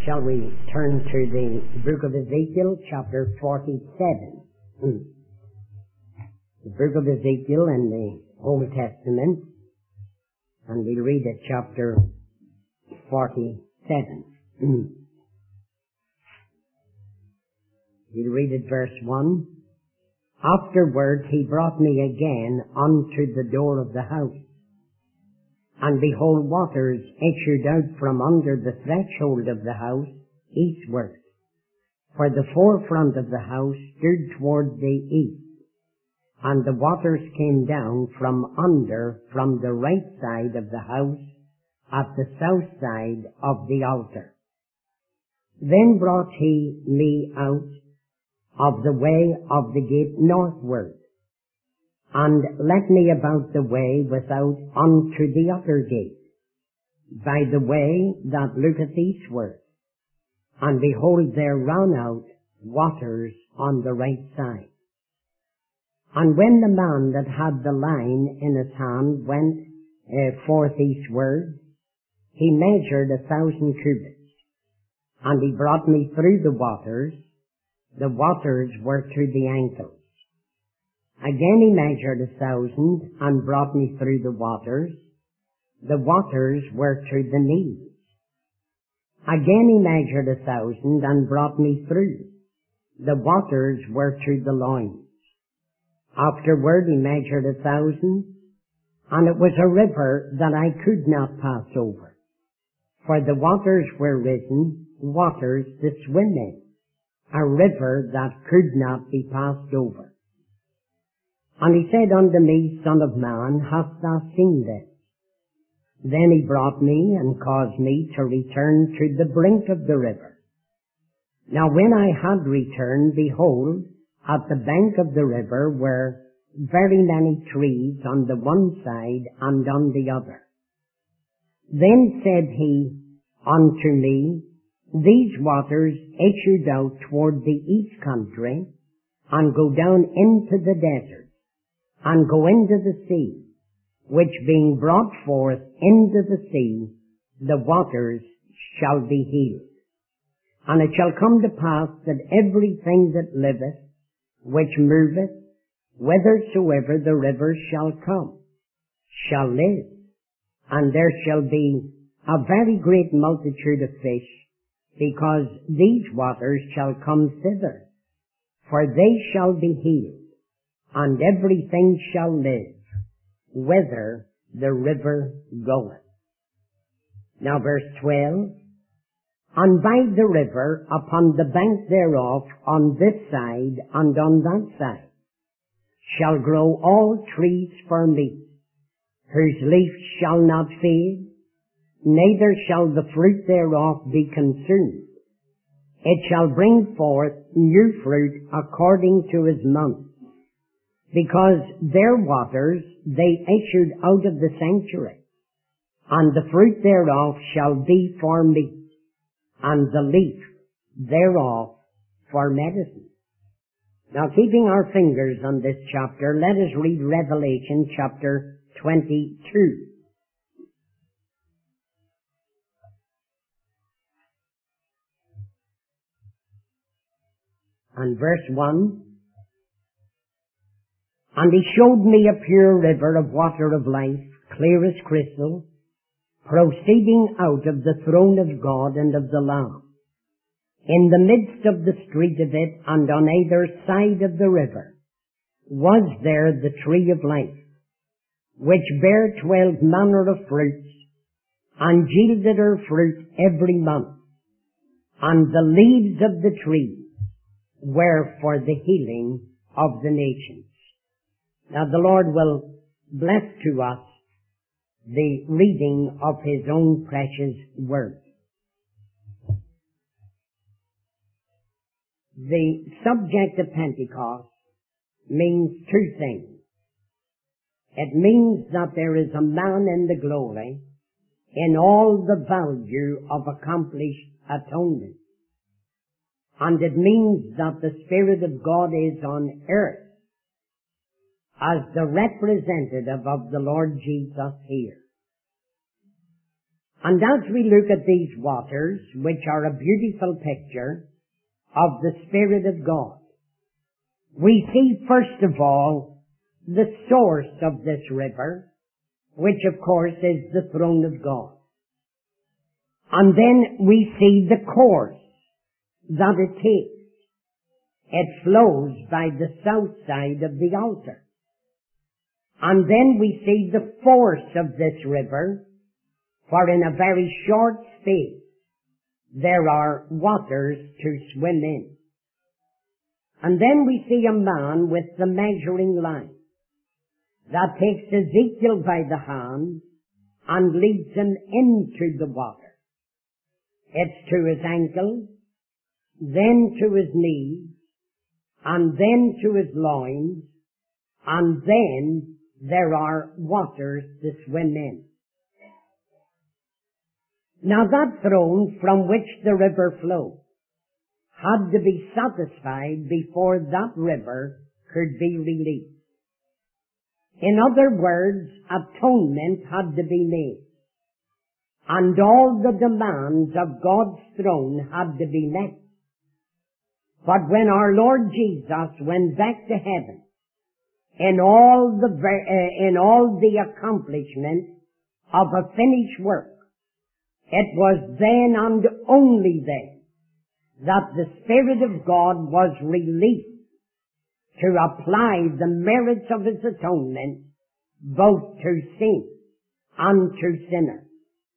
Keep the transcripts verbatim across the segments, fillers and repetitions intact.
Shall we turn to the book of Ezekiel, chapter forty-seven? Hmm. The book of Ezekiel in the Old Testament, and we'll read at chapter forty-seven. Hmm. We'll read at verse one. Afterward he brought me again unto the door of the house, and behold, waters issued out from under the threshold of the house eastward. For the forefront of the house stood toward the east, and the waters came down from under, from the right side of the house, at the south side of the altar. Then brought he me out of the way of the gate northward, and led me about the way without unto the upper gate, by the way that looketh eastward. And behold, there ran out waters on the right side. And when the man that had the line in his hand went uh, forth eastward, he measured a thousand cubits, and he brought me through the waters. The waters were to the ankles. Again he measured a thousand and brought me through the waters. The waters were to the knees. Again he measured a thousand and brought me through. The waters were to the loins. Afterward he measured a thousand, and it was a river that I could not pass over, for the waters were risen, waters to swim in, a river that could not be passed over. And he said unto me, Son of man, hast thou seen this? Then he brought me and caused me to return to the brink of the river. Now when I had returned, behold, at the bank of the river were very many trees on the one side and on the other. Then said he unto me, These waters issued out toward the east country, and go down into the desert, and go into the sea, which being brought forth into the sea, the waters shall be healed. And it shall come to pass that everything that liveth, which moveth, whithersoever the rivers shall come, shall live. And there shall be a very great multitude of fish, because these waters shall come thither, for they shall be healed, and everything shall live, whither the river goeth. Now verse twelve, And by the river, upon the bank thereof, on this side and on that side, shall grow all trees for meat, whose leaf shall not fade, neither shall the fruit thereof be consumed. It shall bring forth new fruit according to his month, because their waters they issued out of the sanctuary, and the fruit thereof shall be for meat, and the leaf thereof for medicine. Now, keeping our fingers on this chapter, let us read Revelation chapter twenty-two. And verse one, And he showed me a pure river of water of life, clear as crystal, proceeding out of the throne of God and of the Lamb. In the midst of the street of it, and on either side of the river, was there the tree of life, which bare twelve manner of fruits, and yielded her fruit every month. And the leaves of the tree were for the healing of the nations. Now the Lord will bless to us the reading of his own precious word. The subject of Pentecost means two things. It means that there is a man in the glory in all the value of accomplished atonement. And it means that the Spirit of God is on earth as the representative of the Lord Jesus here. And as we look at these waters, which are a beautiful picture of the Spirit of God, we see first of all the source of this river, which of course is the throne of God. And then we see the course that it takes. It flows by the south side of the altar. And then we see the force of this river, for in a very short space there are waters to swim in. And then we see a man with the measuring line that takes Ezekiel by the hand and leads him into the water. It's to his ankles, then to his knees, and then to his loins, and then there are waters to swim in. Now that throne from which the river flowed had to be satisfied before that river could be released. In other words, atonement had to be made, and all the demands of God's throne had to be met. But when our Lord Jesus went back to heaven, in all the uh, in all the accomplishment of a finished work, it was then and only then that the Spirit of God was released to apply the merits of His atonement both to saints and to sinners.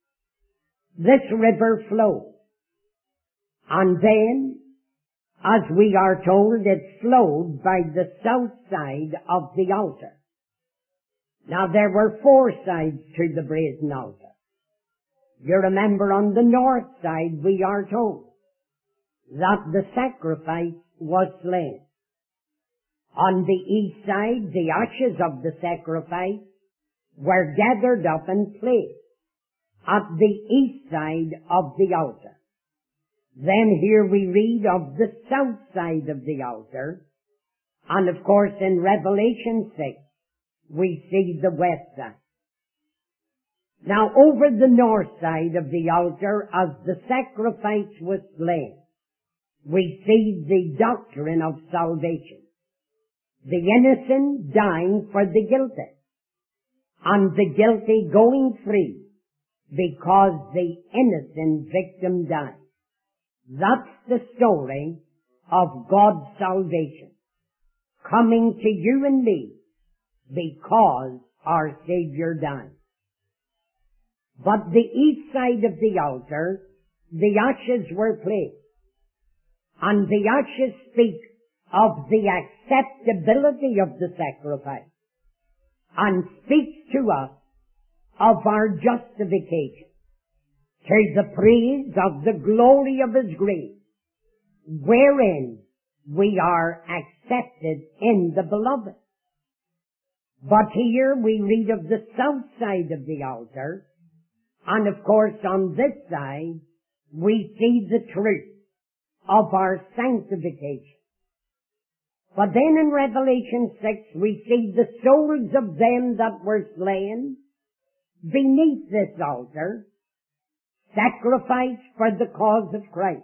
This river flowed, and then, as we are told, it flowed by the south side of the altar. Now there were four sides to the brazen altar. You remember on the north side we are told that the sacrifice was slain. On the east side, the ashes of the sacrifice were gathered up and placed at the east side of the altar. Then here we read of the south side of the altar, and of course in Revelation six we see the west side. Now over the north side of the altar, as the sacrifice was slain, we see the doctrine of salvation. The innocent dying for the guilty, and the guilty going free because the innocent victim died. That's the story of God's salvation, coming to you and me because our Savior died. But the east side of the altar, the ashes were placed, and the ashes speak of the acceptability of the sacrifice, and speaks to us of our justification, to the praise of the glory of His grace, wherein we are accepted in the Beloved. But here we read of the south side of the altar, and of course on this side we see the truth of our sanctification. But then in Revelation six we see the souls of them that were slain beneath this altar, sacrificed for the cause of Christ.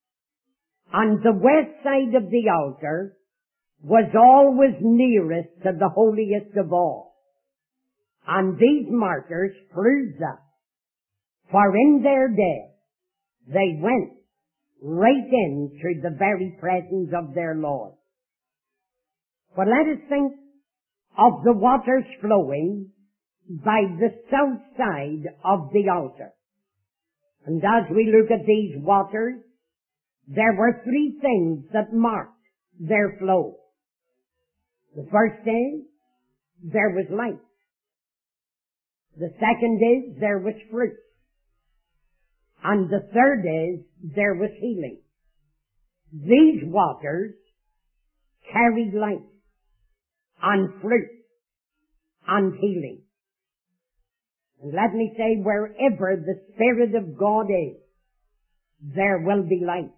And the west side of the altar was always nearest to the holiest of all. And these martyrs prove that, for in their death they went right into the very presence of their Lord. But let us think of the waters flowing by the south side of the altar. And as we look at these waters, there were three things that marked their flow. The first is, there was light. The second is, there was fruit. And the third is, there was healing. These waters carried light and fruit and healing. And let me say, wherever the Spirit of God is, there will be light,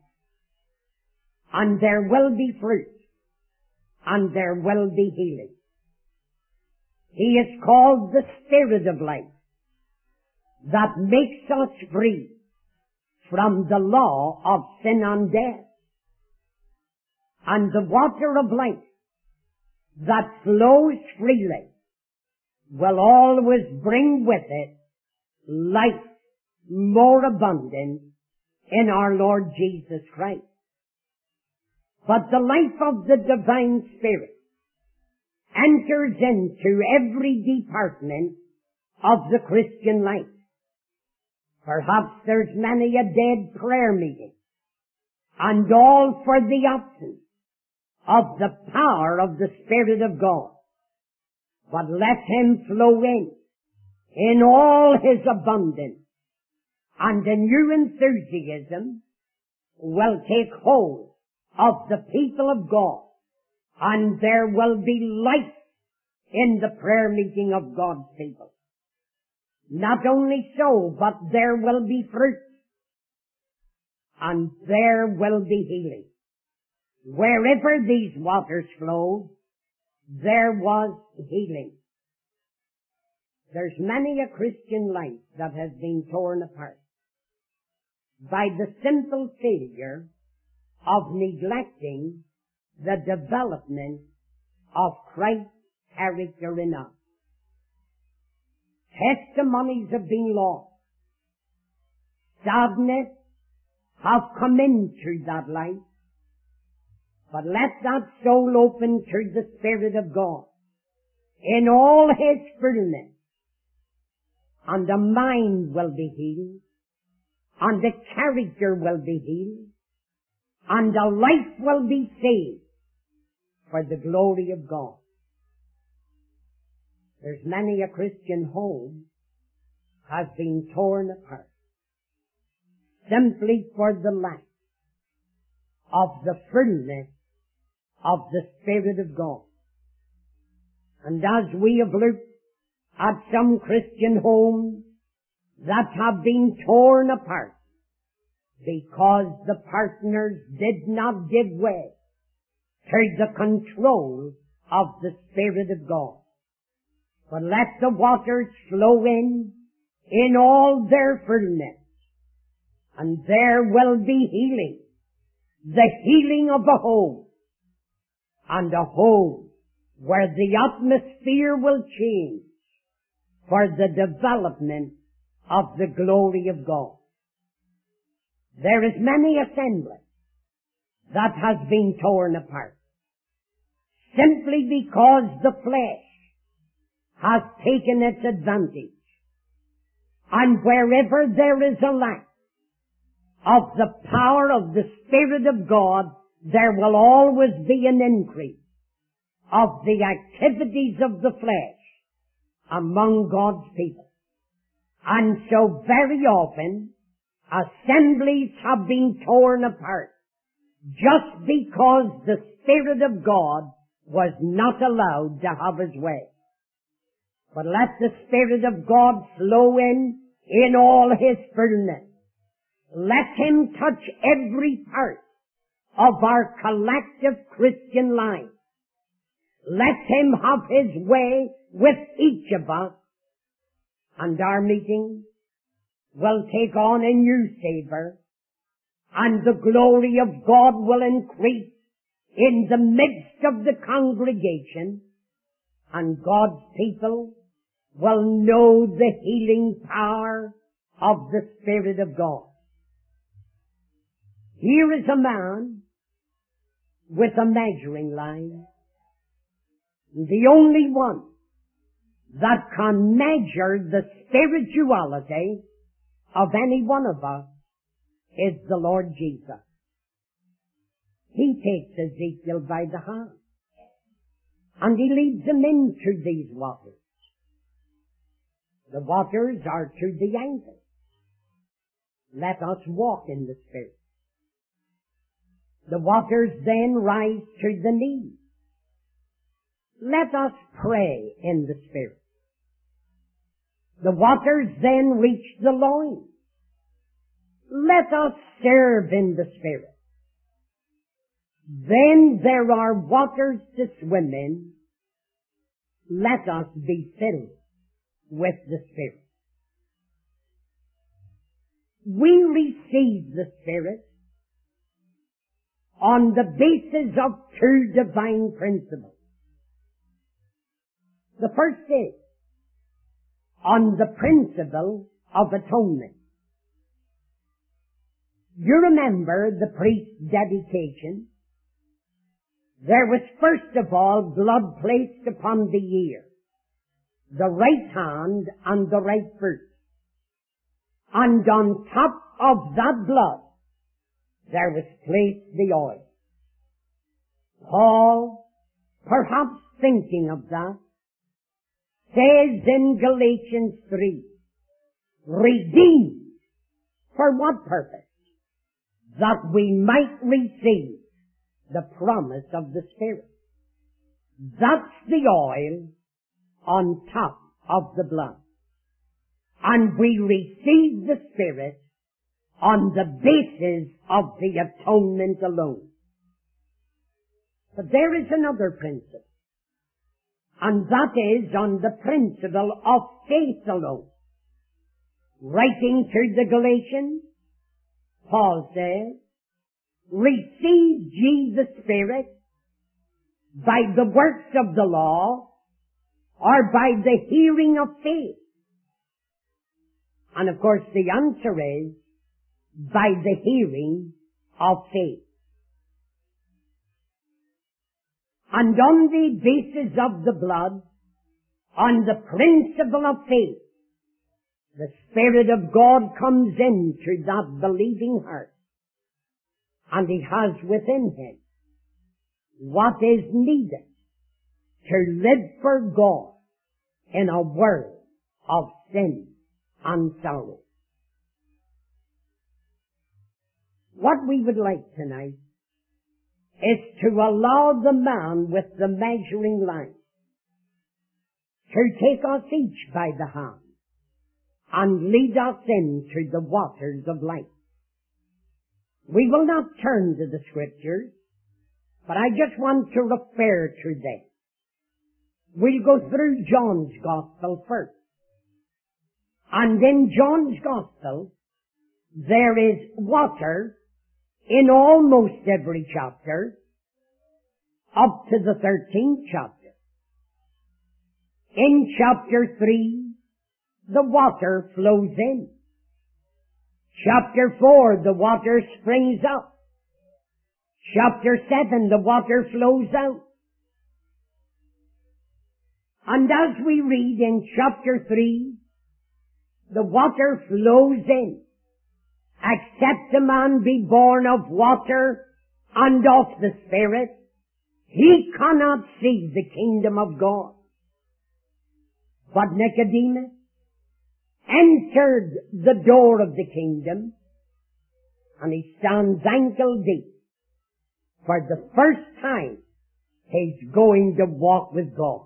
and there will be fruit, and there will be healing. He is called the Spirit of light. that makes us free from the law of sin and death. And the water of life that flows freely will always bring with it life more abundant in our Lord Jesus Christ. But the life of the divine Spirit enters into every department of the Christian life. Perhaps there's many a dead prayer meeting, and all for the absence of the power of the Spirit of God. But let Him flow in, in all His abundance, and a new enthusiasm will take hold of the people of God, and there will be life in the prayer meeting of God's people. Not only so, but there will be fruit, and there will be healing. Wherever these waters flowed, there was healing. There's many a Christian life that has been torn apart by the simple failure of neglecting the development of Christ's character in us. Testimonies have been lost. Sadness have come into that life. But let that soul open to the Spirit of God in all His fullness, and the mind will be healed, and the character will be healed, and the life will be saved for the glory of God. There's many a Christian home has been torn apart simply for the lack of the fullness of the Spirit of God. And as we have looked at some Christian homes that have been torn apart because the partners did not give way to the control of the Spirit of God. But let the waters flow in, in all their fullness, and there will be healing, the healing of a home, and a home where the atmosphere will change for the development of the glory of God. There is many assembly that has been torn apart simply because the flesh has taken its advantage. And wherever there is a lack of the power of the Spirit of God, there will always be an increase of the activities of the flesh among God's people. And so very often, assemblies have been torn apart just because the Spirit of God was not allowed to have His way. But let the Spirit of God flow in, in all His fullness. Let Him touch every part of our collective Christian life. Let Him have His way with each of us, and our meeting will take on a new savor, and the glory of God will increase in the midst of the congregation, and God's people will know the healing power of the Spirit of God. Here is a man with a measuring line. The only one that can measure the spirituality of any one of us is the Lord Jesus. He takes Ezekiel by the hand and he leads him into these waters. The waters are to the ankles. Let us walk in the Spirit. The waters then rise to the knees. Let us pray in the Spirit. The waters then reach the loins. Let us serve in the Spirit. Then there are waters to swim in. Let us be filled with the Spirit. we receive the Spirit on the basis of two divine principles. The first is on the principle of atonement. You remember the priest's dedication? There was first of all blood placed upon the ear, the right hand and the right foot. And on top of that blood, there was placed the oil. Paul, perhaps thinking of that, says in Galatians three, redeemed, for what purpose? That we might receive the promise of the Spirit. That's the oil on top of the blood. And we receive the Spirit on the basis of the atonement alone. But there is another principle, and that is on the principle of faith alone. Writing to the Galatians, Paul says, receive ye the Spirit by the works of the law or by the hearing of faith? And of course the answer is by the hearing of faith. And on the basis of the blood, on the principle of faith, the Spirit of God comes into that believing heart, and He has within Him what is needed to live for God in a world of sin and sorrow. What we would like tonight is to allow the man with the measuring line to take us each by the hand and lead us into the waters of life. We will not turn to the Scriptures, but I just want to refer to them. We'll go through John's Gospel first. And in John's Gospel, there is water in almost every chapter, up to the thirteenth chapter. In chapter three, the water flows in. Chapter four, the water springs up. Chapter seven, the water flows out. And as we read in chapter three, the water flows in. Except a man be born of water and of the Spirit, he cannot see the kingdom of God. But Nicodemus entered the door of the kingdom, and he stands ankle deep. For the first time, he's going to walk with God.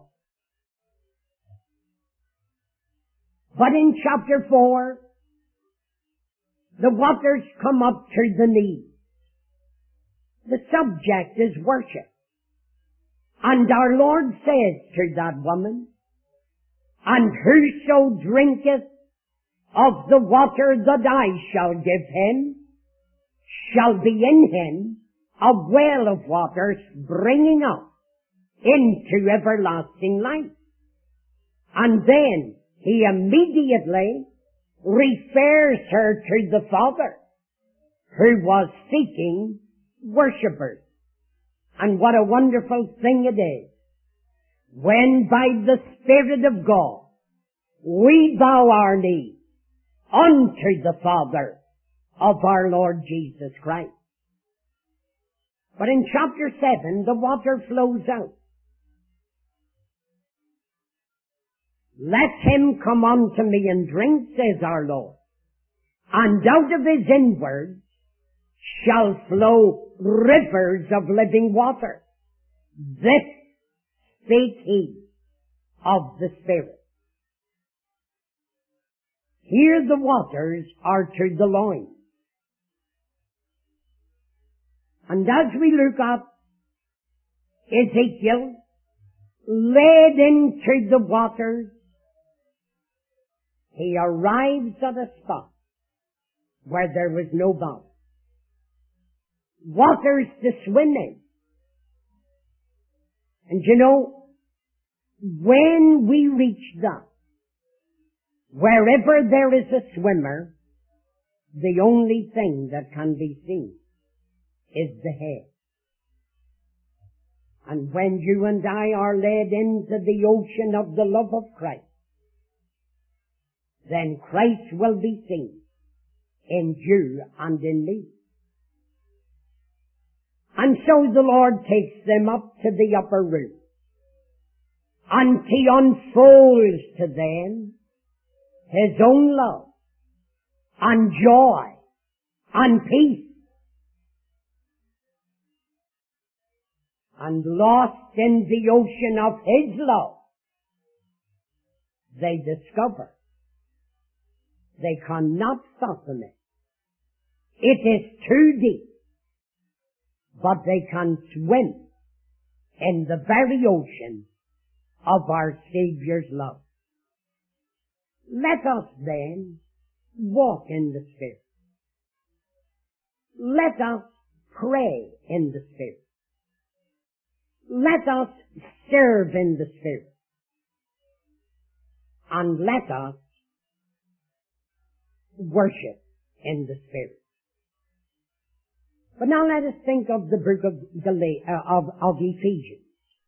But in chapter four, the waters come up to the knee. The subject is worship. And our Lord says to that woman, and whoso drinketh of the water that I shall give him, shall be in him a well of water springing up into everlasting life. And then he immediately refers her to the Father, who was seeking worshippers. And what a wonderful thing it is when by the Spirit of God we bow our knee unto the Father of our Lord Jesus Christ. But in chapter seven, the water flows out. Let him come unto me and drink, says our Lord, and out of his inwards shall flow rivers of living water. This spake he of the Spirit. Here the waters are to the loins. And as we look up, Ezekiel led into the waters, he arrives at a spot where there was no bottom. Waters to swim in. And you know, when we reach that, wherever there is a swimmer, the only thing that can be seen is the head. And when you and I are led into the ocean of the love of Christ, then Christ will be seen in you and in me. And so the Lord takes them up to the upper room, and He unfolds to them His own love and joy and peace. And lost in the ocean of His love, they discover they cannot fathom it. It is too deep, but they can swim in the very ocean of our Saviour's love. Let us then walk in the Spirit. Let us pray in the Spirit. Let us serve in the Spirit. And let us worship in the Spirit. But now let us think of the book of, Gal- uh, of, of Ephesians.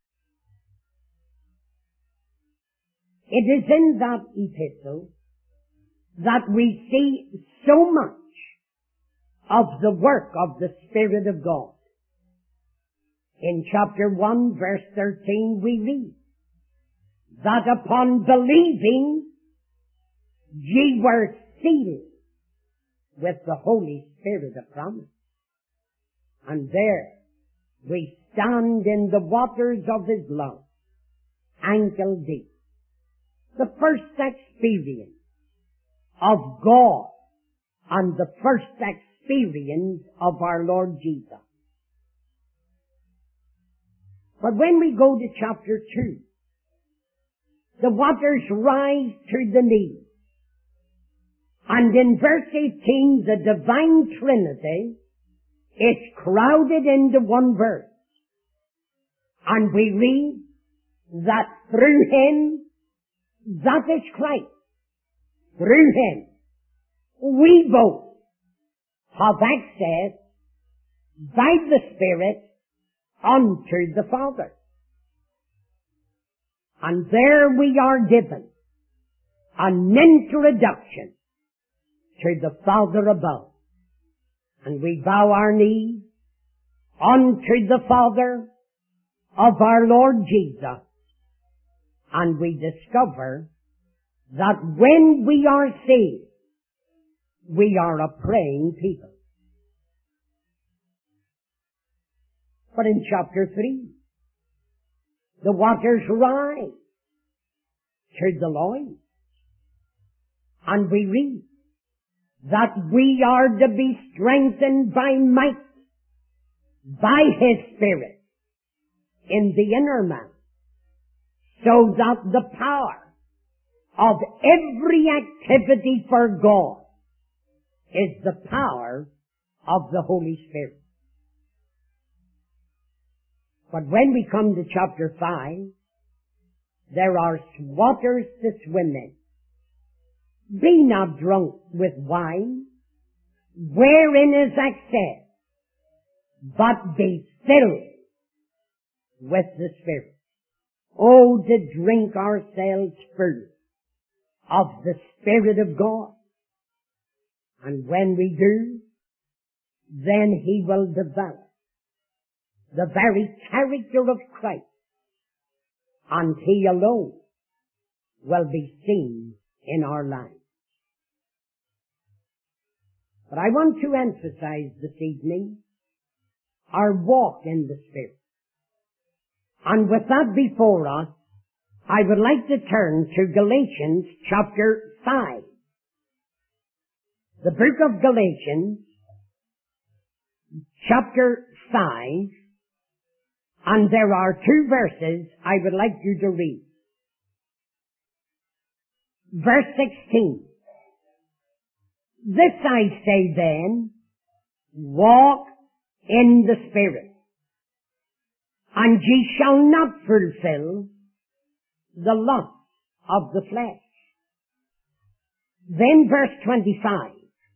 It is in that epistle that we see so much of the work of the Spirit of God. In chapter one, verse thirteen, we read that upon believing ye were sealed with the Holy Spirit of promise. And there we stand in the waters of His love, ankle deep. The first experience of God and the first experience of our Lord Jesus. But when we go to chapter two, the waters rise to the knees. And in verse eighteen, the divine Trinity is crowded into one verse. And we read that through Him, that is Christ, through Him, we both have access by the Spirit unto the Father. And there we are given an introduction to the Father above. And we bow our knees unto the Father of our Lord Jesus. And we discover that when we are saved, we are a praying people. But in chapter three, the waters rise to the loins. And we read that we are to be strengthened by might, by His Spirit, in the inner man, so that the power of every activity for God is the power of the Holy Spirit. But when we come to chapter five, there are waters to swim in. Be not drunk with wine, wherein is excess, but be filled with the Spirit. Oh, to drink ourselves full of the Spirit of God. And when we do, then He will develop the very character of Christ, and He alone will be seen in our lives. But I want to emphasize this evening our walk in the Spirit. And with that before us, I would like to turn to Galatians chapter five. The book of Galatians, chapter five, and there are two verses I would like you to read. Verse sixteen. This I say then, walk in the Spirit, and ye shall not fulfill the lust of the flesh. Then verse twenty-five,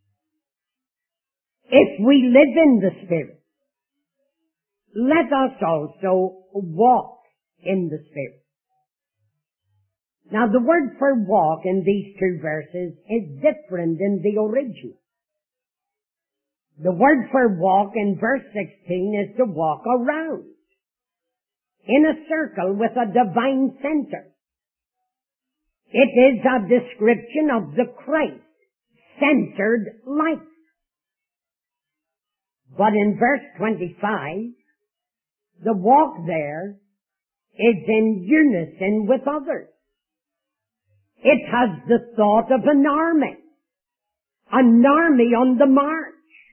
if we live in the Spirit, let us also walk in the Spirit. Now the word for walk in these two verses is different in the original. The word for walk in verse sixteen is to walk around in a circle with a divine center. It is a description of the Christ-centered life. But in verse twenty-five, the walk there is in unison with others. It has the thought of an army, an army on the march.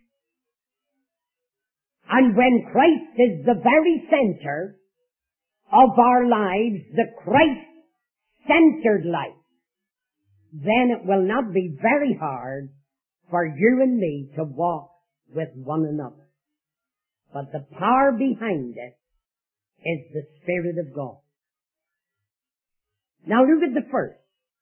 And when Christ is the very center of our lives, the Christ-centered life, then it will not be very hard for you and me to walk with one another. But the power behind it is the Spirit of God. Now look at the first.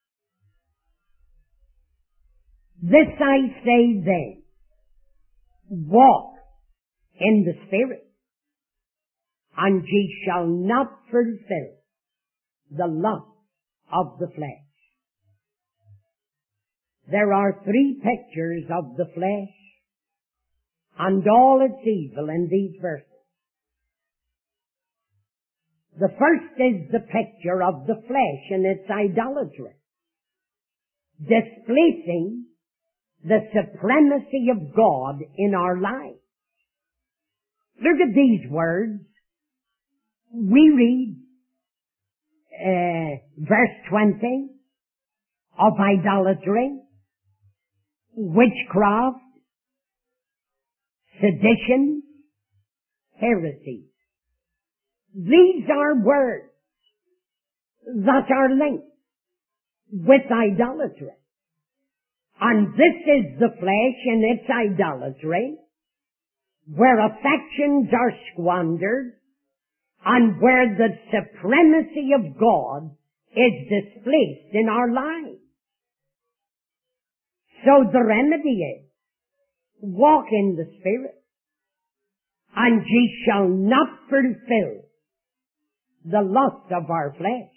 This I say then, walk in the Spirit, and ye shall not fulfill the lust of the flesh. There are three pictures of the flesh and all its evil in these verses. The first is the picture of the flesh and its idolatry, displacing the supremacy of God in our lives. Look at these words. We read uh, verse twenty of idolatry, witchcraft, sedition, heresy. These are words that are linked with idolatry. And this is the flesh and its idolatry, where affections are squandered and where the supremacy of God is displaced in our lives. So the remedy is, walk in the Spirit, and ye shall not fulfill the lust of our flesh.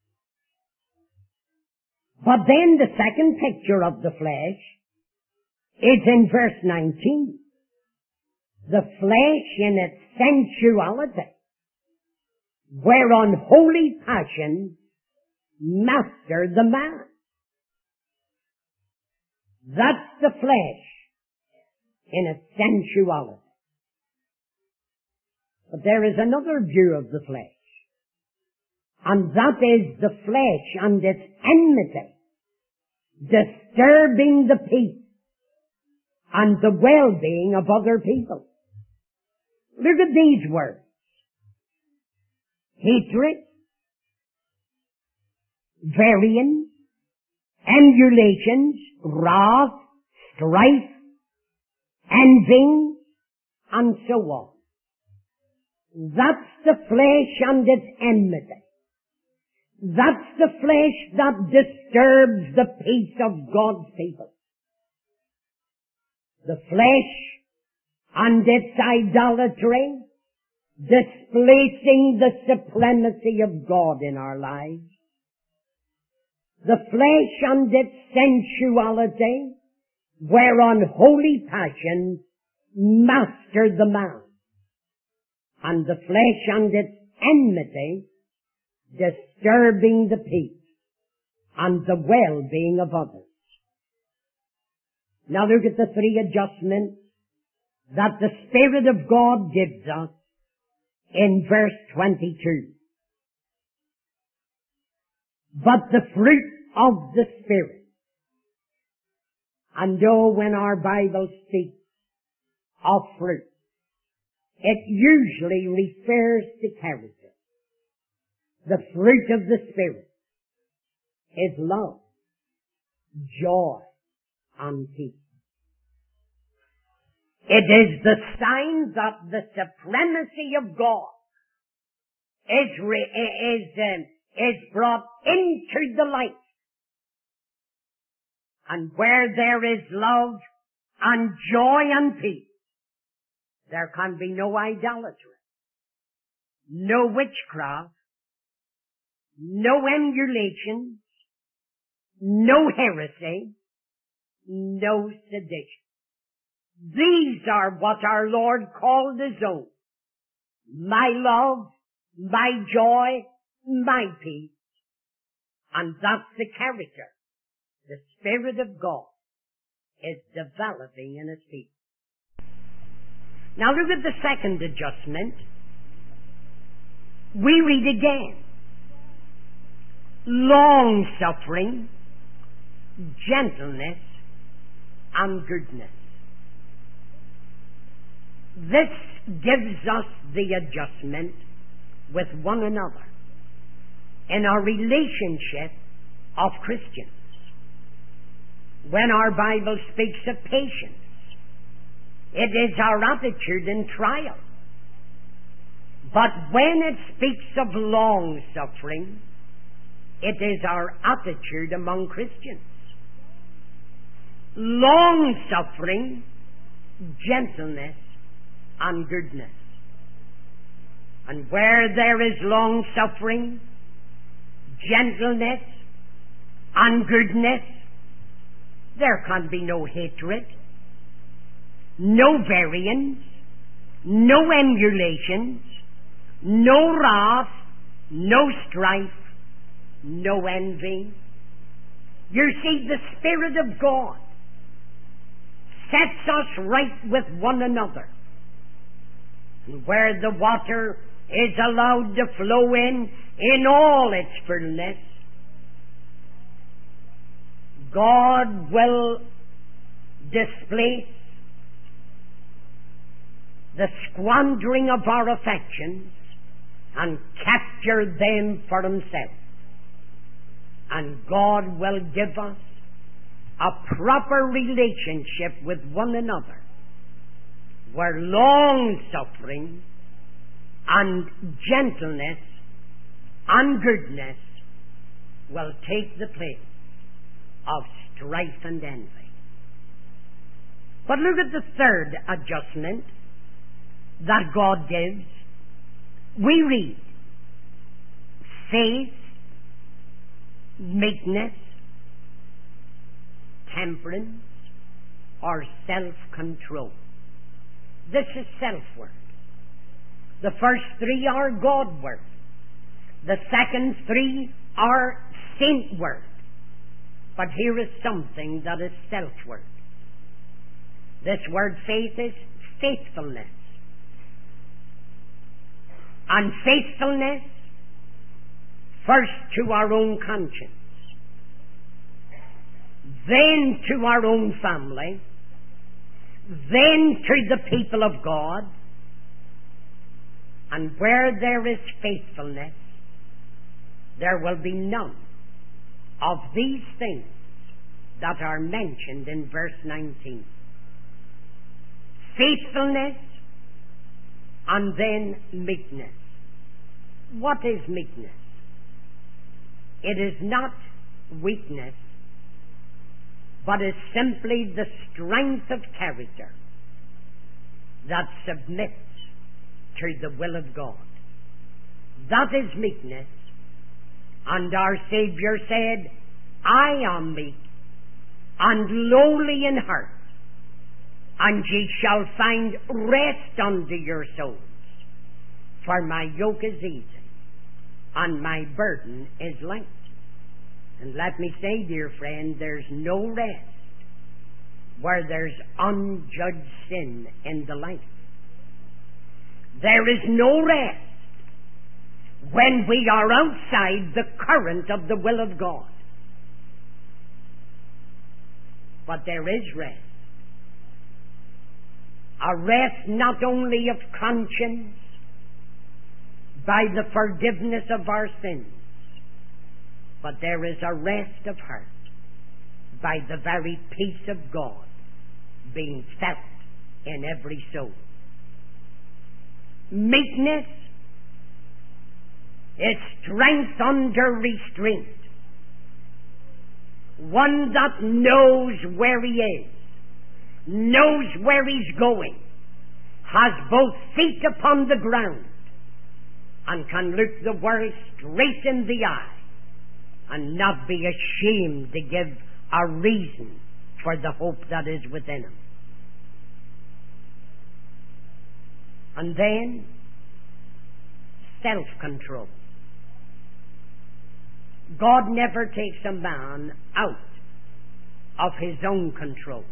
But then the second picture of the flesh is in verse nineteen. The flesh in its sensuality, where unholy passions master the man. That's the flesh in its sensuality. But there is another view of the flesh, and that is the flesh and its enmity, disturbing the peace and the well-being of other people. Look at these words. Hatred, variance, emulations, wrath, strife, envying, and so on. That's the flesh and its enmity. That's the flesh that disturbs the peace of God's people. The flesh and its idolatry, displacing the supremacy of God in our lives. The flesh and its sensuality, where unholy passions master the man. And the flesh and its enmity, disturbing the peace and the well-being of others. Now look at the three adjustments that the Spirit of God gives us in verse twenty-two. But the fruit of the Spirit. And oh, when our Bible speaks of fruit, it usually refers to character. The fruit of the Spirit is love, joy, and peace. It is the sign that the supremacy of God is, re- is, um, is brought into the light. And where there is love and joy and peace, there can be no idolatry, no witchcraft, no emulations, no heresy, no sedition. These are what our Lord called His own. My love, my joy, my peace. And that's the character the Spirit of God is developing in His people. Now look at the second adjustment. We read again. Long-suffering, gentleness, and goodness. This gives us the adjustment with one another in our relationship of Christians. When our Bible speaks of patience, it is our attitude in trial. But when it speaks of long-suffering, it is our attitude among Christians. Long-suffering, gentleness, and goodness. And where there is long-suffering, gentleness, and goodness, there can be no hatred, no variance, no emulations, no wrath, no strife, no envy. You see, the Spirit of God sets us right with one another. And where the water is allowed to flow in, in all its fullness, God will displace the squandering of our affections and capture them for Himself. And God will give us a proper relationship with one another, where long-suffering and gentleness and goodness will take the place of strife and envy. But look at the third adjustment that God gives. We read faith, meekness, temperance, or self-control. This is self-work. The first three are God-work. The second three are saint-work. But here is something that is self-work. This word faith is faithfulness. And faithfulness first to our own conscience, then to our own family, then to the people of God. And where there is faithfulness, there will be none of these things that are mentioned in verse nineteen. Faithfulness and then meekness. What is meekness? It is not weakness, but is simply the strength of character that submits to the will of God. That is meekness. And our Savior said, I am meek and lowly in heart, and ye shall find rest unto your souls. For my yoke is easy, and my burden is light. And let me say, dear friend, there's no rest where there's unjudged sin in the life. There is no rest when we are outside the current of the will of God. But there is rest. A rest not only of conscience by the forgiveness of our sins, but there is a rest of heart by the very peace of God being felt within every soul. Meekness is strength under restraint. One that knows where he is, knows where he's going, has both feet upon the ground, and can look the world straight in the eye and not be ashamed to give a reason for the hope that is within him. And then, self-control. God never takes a man out of his own control.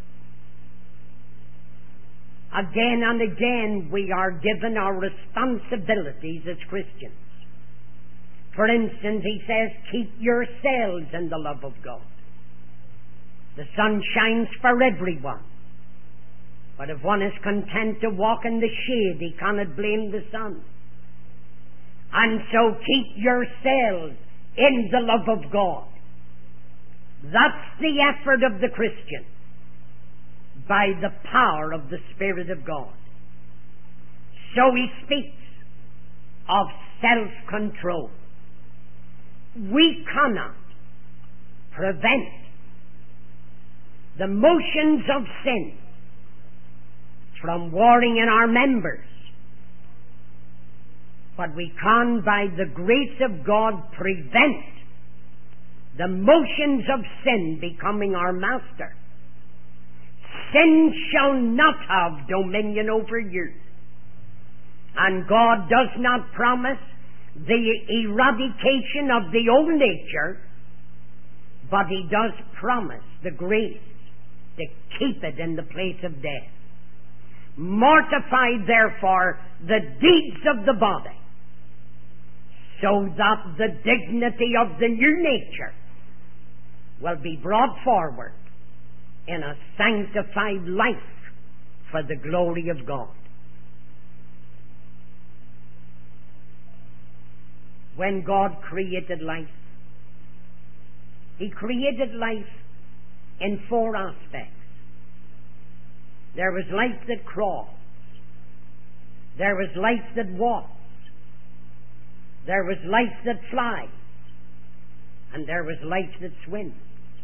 Again and again we are given our responsibilities as Christians. For instance, he says, keep yourselves in the love of God. The sun shines for everyone. But if one is content to walk in the shade, he cannot blame the sun. And so keep yourselves in the love of God. That's the effort of the Christian, by the power of the Spirit of God. So he speaks of self-control. We cannot prevent the motions of sin from warring in our members, but we can, by the grace of God, prevent the motions of sin becoming our master. Sin shall not have dominion over you. And God does not promise the eradication of the old nature, but he does promise the grace to keep it in the place of death. Mortify therefore the deeds of the body, so that the dignity of the new nature will be brought forward in a sanctified life for the glory of God. When God created life, he created life in four aspects. There was life that crawls. There was life that walks. There was life that flies. And there was life that swims.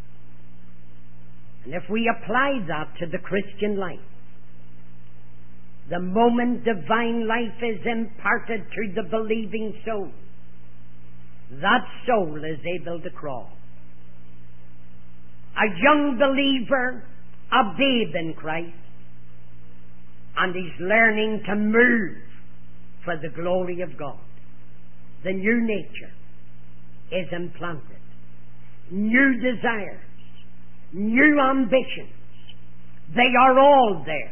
And if we apply that to the Christian life, the moment divine life is imparted to the believing soul, that soul is able to crawl. A young believer, a babe in Christ, and he's learning to move for the glory of God. The new nature is implanted. New desires, new ambitions, they are all there.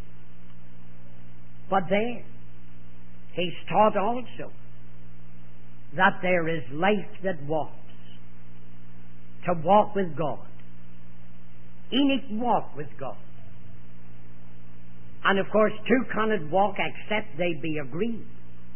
But then, he's taught also that there is life that walks. To walk with God. Enoch walked with God. And of course, two cannot walk except they be agreed.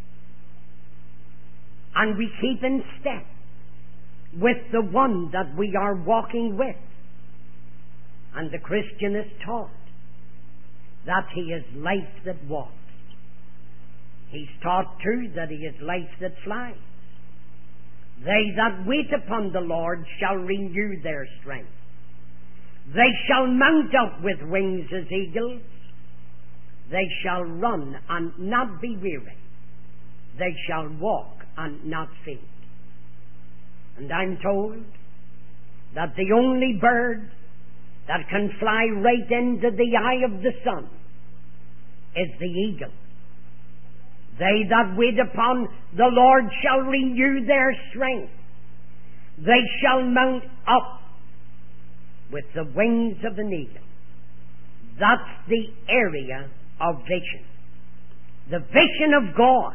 And we keep in step with the one that we are walking with. And the Christian is taught that he is life that walks. He's taught too that he is life that flies. They that wait upon the Lord shall renew their strength. They shall mount up with wings as eagles. They shall run and not be weary. They shall walk and not faint. And I'm told that the only bird that can fly right into the eye of the sun is the eagle. They that wait upon the Lord shall renew their strength. They shall mount up with the wings of an eagle. That's the area of vision. The vision of God.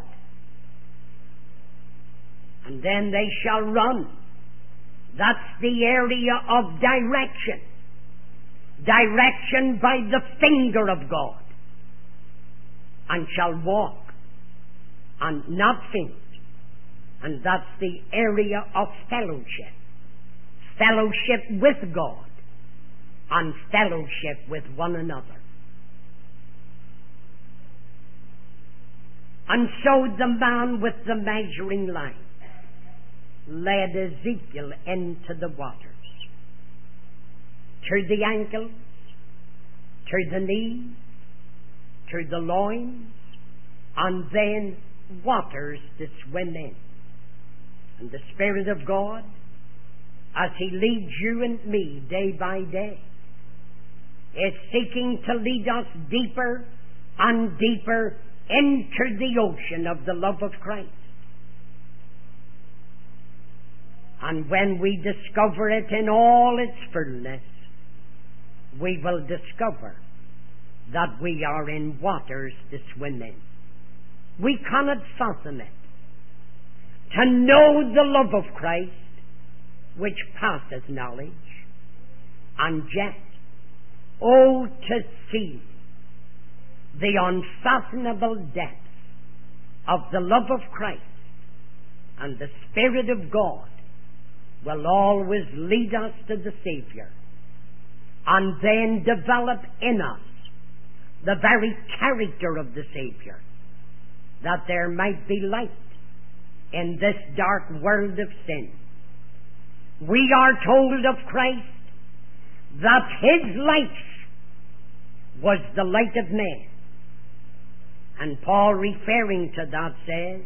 And then they shall run. That's the area of direction. Direction by the finger of God. And shall walk and not faint. And that's the area of fellowship. Fellowship with God and fellowship with one another. And so the man with the measuring line led Ezekiel into the waters, to the ankles, to the knees, to the loins, and then waters to swim in. And the Spirit of God, as He leads you and me day by day, is seeking to lead us deeper and deeper into the ocean of the love of Christ. And when we discover it in all its fullness, we will discover that we are in waters to swim in. We cannot fathom it. To know the love of Christ, which passes knowledge, and yet, oh, to see the unfathomable depth of the love of Christ, and the Spirit of God will always lead us to the Savior, and then develop in us the very character of the Savior, that there might be light in this dark world of sin. We are told of Christ that His life was the light of man. And Paul, referring to that, says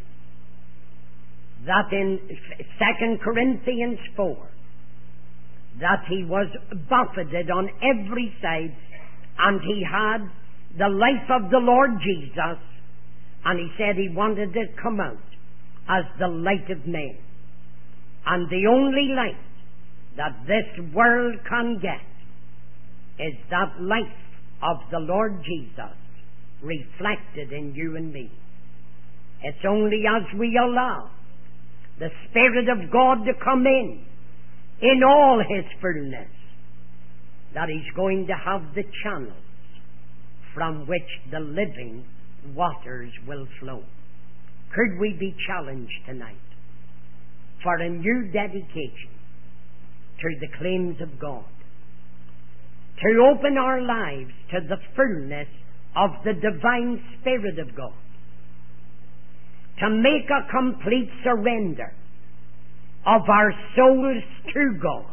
that in Second Corinthians four, that He was buffeted on every side, and He had the life of the Lord Jesus, and He said He wanted to come out as the light of man. And the only light that this world can get is that life of the Lord Jesus reflected in you and me. It's only as we allow the Spirit of God to come in, in all His fullness, that He's going to have the channels from which the living waters will flow. Could we be challenged tonight for a new dedication to the claims of God, to open our lives to the fullness of the divine Spirit of God, to make a complete surrender of our souls to God,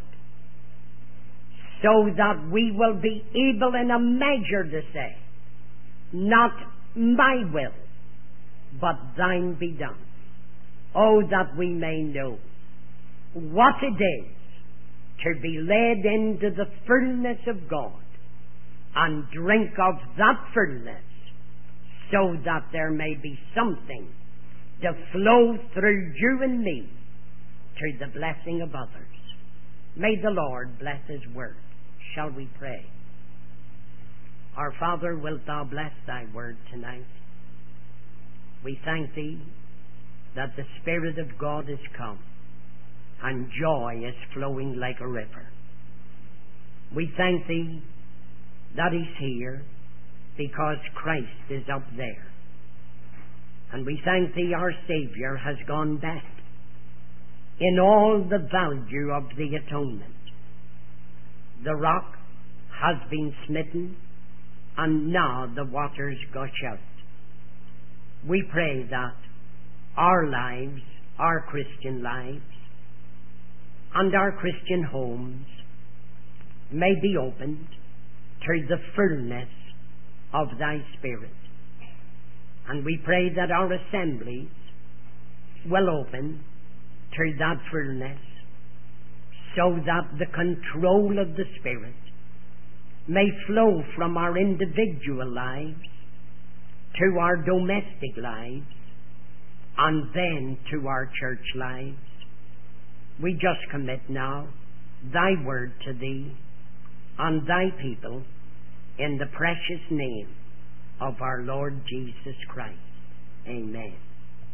so that we will be able in a measure to say, not my will, but thine be done. Oh, that we may know what it is to be led into the fullness of God, and drink of that fullness, so that there may be something to flow through you and me to the blessing of others. May the Lord bless His word. Shall we pray? Our Father, wilt Thou bless Thy word tonight? We thank Thee that the Spirit of God is come, and joy is flowing like a river. We thank Thee that He's here, because Christ is up there. And we thank Thee our Savior has gone back in all the value of the atonement. The rock has been smitten, and now the waters gush out. We pray that our lives, our Christian lives, and our Christian homes may be opened to the fullness of Thy Spirit. And we pray that our assemblies will open to that fullness, so that the control of the Spirit may flow from our individual lives to our domestic lives, and then to our church lives. We just commit now Thy word to Thee and Thy people, in the precious name of our Lord Jesus Christ. Amen.